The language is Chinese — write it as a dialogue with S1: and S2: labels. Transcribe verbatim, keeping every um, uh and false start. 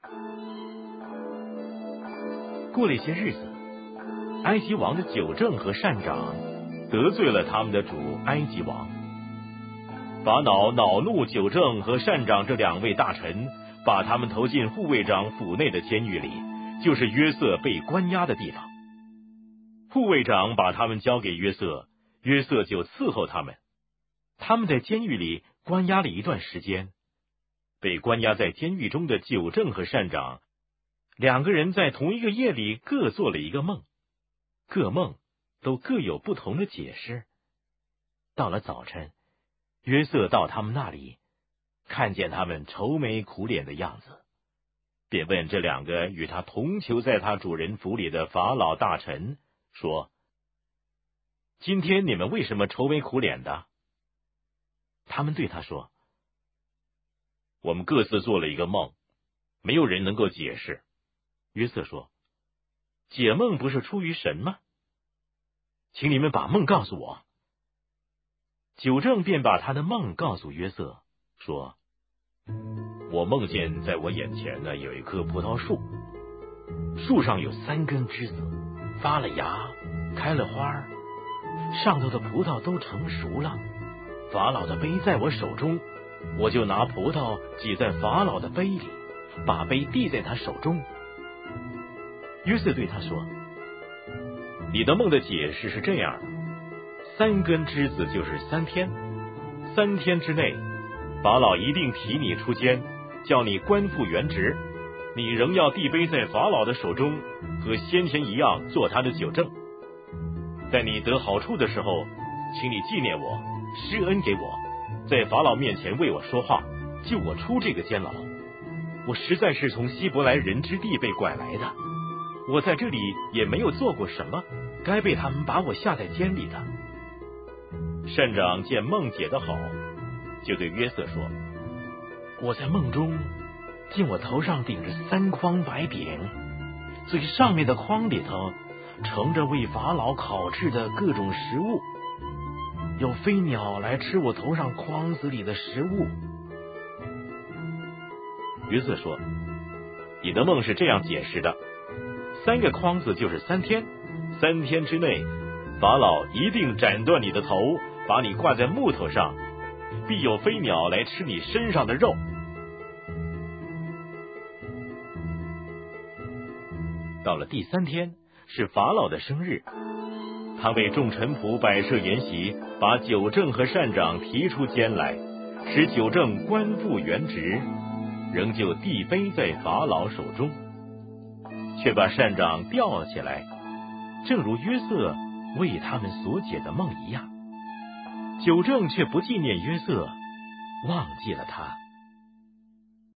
S1: 过了一些日子，埃及王的酒政和善长得罪了他们的主埃及王。法老恼怒酒政和善长这两位大臣，把他们投进护卫长府内的监狱里，就是约瑟被关押的地方。护卫长把他们交给约瑟，约瑟就伺候他们。他们在监狱里关押了一段时间。被关押在监狱中的酒政和善长两个人在同一个夜里各做了一个梦，各梦都各有不同的解释。到了早晨，约瑟到他们那里，看见他们愁眉苦脸的样子，便问这两个与他同囚在他主人府里的法老大臣说：今天你们为什么愁眉苦脸的？他们对他说：我们各自做了一个梦，没有人能够解释。约瑟说：解梦不是出于神吗？请你们把梦告诉我。酒政便把他的梦告诉约瑟，说：我梦见在我眼前呢有一棵葡萄树，树上有三根枝子，发了芽，开了花，上头的葡萄都成熟了。法老的杯在我手中，我就拿葡萄挤在法老的杯里，把杯递在他手中。约瑟对他说：你的梦的解释是这样的，三根枝子就是三天，三天之内法老一定提你出监，叫你官复原职，你仍要递杯在法老的手中，和先前一样做他的酒政。在你得好处的时候，请你纪念我，施恩给我，在法老面前为我说话，救我出这个监牢。我实在是从希伯来人之地被拐来的，我在这里也没有做过什么该被他们把我下在监里的。善长见梦解得好，就对约瑟说：我在梦中见我头上顶着三筐白饼，最上面的筐里头盛着为法老烤制的各种食物，有飞鸟来吃我头上筐子里的食物。约瑟说：你的梦是这样解释的，三个筐子就是三天，三天之内法老一定斩断你的头，把你挂在木头上，必有飞鸟来吃你身上的肉。到了第三天，是法老的生日，他为众臣仆摆设筵席，把酒政和善长提出监来，使酒政官复原职，仍旧递杯在法老手中，却把善长吊起来，正如约瑟为他们所解的梦一样。酒政却不纪念约瑟，忘记了他。